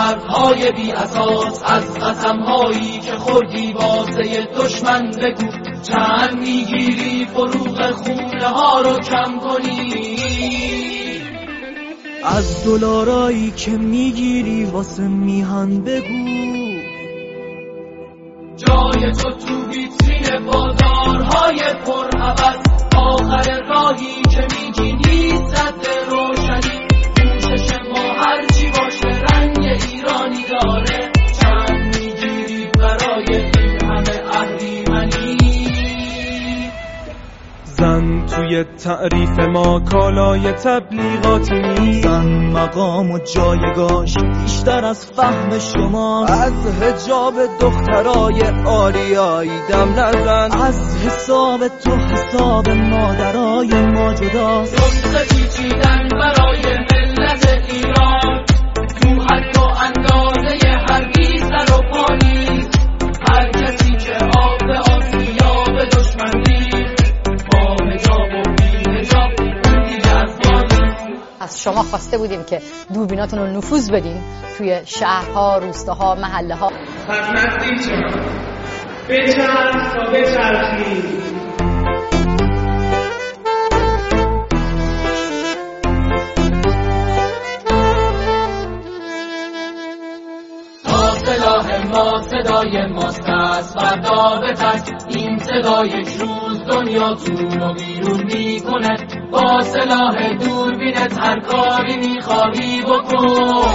حرفهای بی اساس، از قسمهایی که خوردی واسه دشمن بگو چند میگیری فروغ خونه ها رو کم کنی. از دلارایی که میگیری واسه میهن بگو جای تو ویترین بازارهای پرهوس، آخر راهی که میگی نیست رد روشنی. پوشش ما هرچی باشه رنگ ایرانی داره، چند میگیری برای این همه اهریمنی. زن توی تعریف ما کالای تبلیغاتی نیست، زن مقام و جایگاهش بیشتر از فهم شما. از حجاب دخترای آریایی دم نزن، از حساب تو حساب مادرای ما جداست. رخصه پیچیدن برای ملت ایران، تو حد و اندازه هر بی سر و پا نیست. هر کسی که آب آسیا به دشمن ریخت، با حجاب و بی حجاب اون دیگه از ما نیست. از شما خواسته بودیم که دوربیناتون رو نفوذ بدین توی شهرها، روستاها، محله ها. پس نزدیک شما بچرخ تا بچرخی. سلاح ما صدای ماست، از فردا بترس این صدا یک روز دنیاتون رو بیرون میکنه. با سلاح دوربینت هر کاری میخوایی بکن.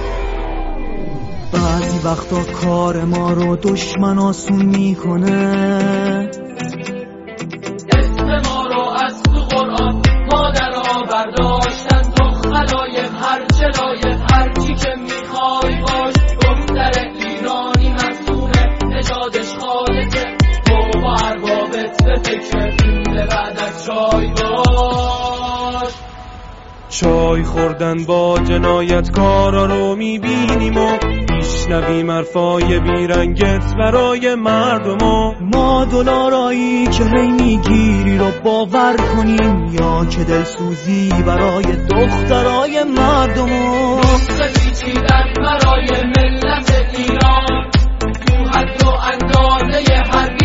بعضی وقتا کار ما رو دشمن آسون میکنه. اسم ما رو از تو قرآن مادرها برداشتن، تو خلایق هر جلایق هر چی که میخوای باش. دختر ایرانی مصونه نژادش خالصه، تو با اربابت به فکر پول بعد از چای باش. چای خوردن با جنایتکارا رو میبینیم و میشنویم حرفای بیرنگت برای مردم. ما دلارایی که هی میگیری رو باور کنیم، یا که دلسوزی برای دخترای مردم. رخصه پیچیدن برای ملت ایران، تو حد و اندازه هر